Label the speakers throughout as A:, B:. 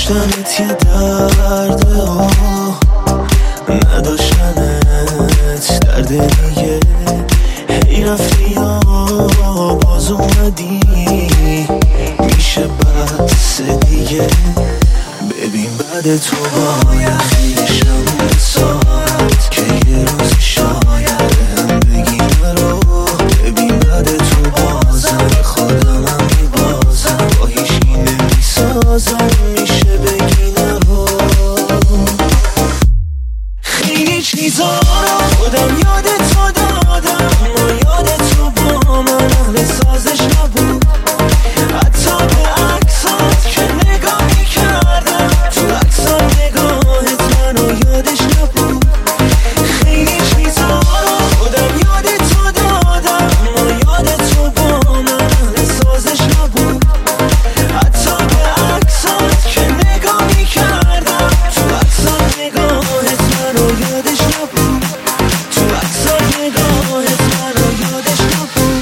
A: داشتنت یه درده نداشتنت درد دیگه. هی رفتی یا باز اومدی، میشه بس دیگه. ببین بعد تو باید خیلیشم بسارت که یه روز شاید هم بگی نرو. ببین بعد تو بازم خودمم میبازم، با هیچی نمیسازم، میشه بگی نرو. خیلی چیزا رو خودم یاد تو دادم، اما یاد تو با من اهل سازش نبود. حتی به عکسات که نگاه میکردم، تو عکسات نگاهت منو یادش نبود. خیلی چیزا رو خودم یاد تو دادم، اما یاد تو با من اهل سازش نبود. حتی به عکسات که نگاه میکردم، تو عکسات نگاهت منو یادش نبود. تو عکسات نگاهت منو یادش نبود.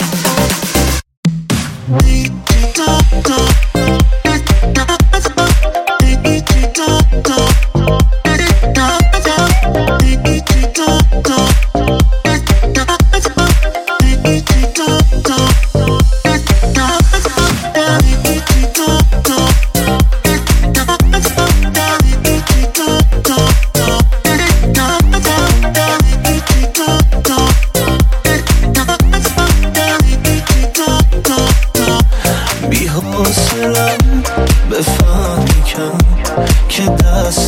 A: بی حوصله‌ام بفهمی کم که دست